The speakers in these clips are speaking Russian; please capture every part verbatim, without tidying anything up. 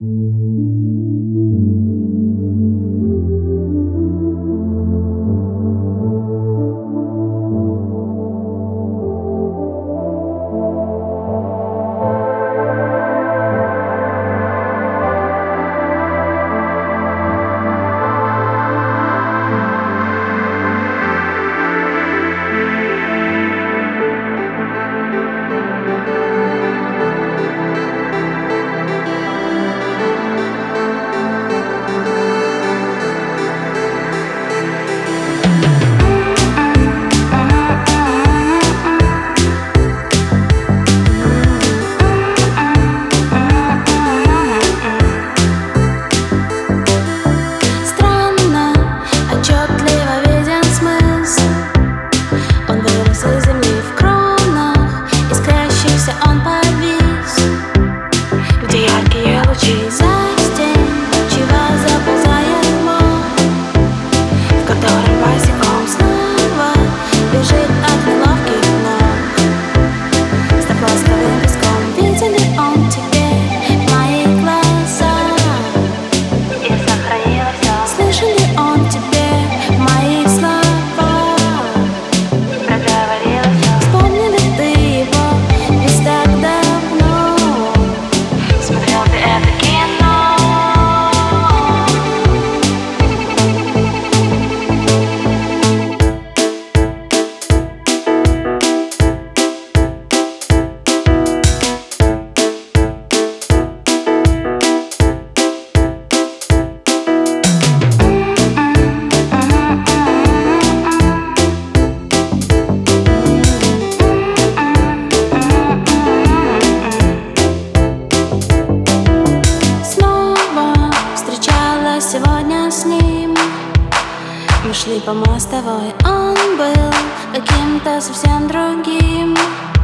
Мы шли по мостовой, он был каким-то совсем другим.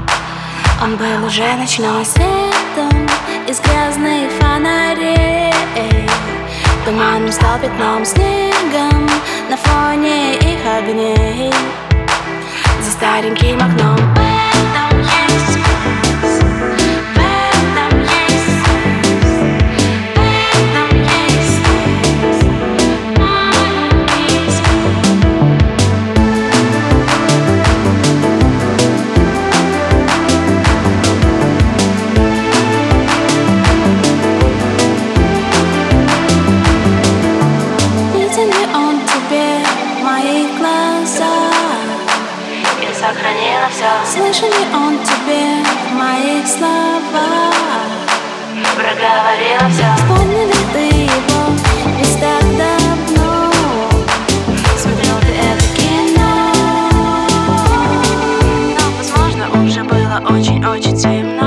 Он был уже ночным светом из грязных фонарей, туманным стал пятном, снегом на фоне их огней. За стареньким окном сохранила все. Слышал ли он тебе в моих словах? Проговорила все. Вспомнил ли ты его ведь так давно? Смотрел ты это кино, но, возможно, уже было очень-очень темно.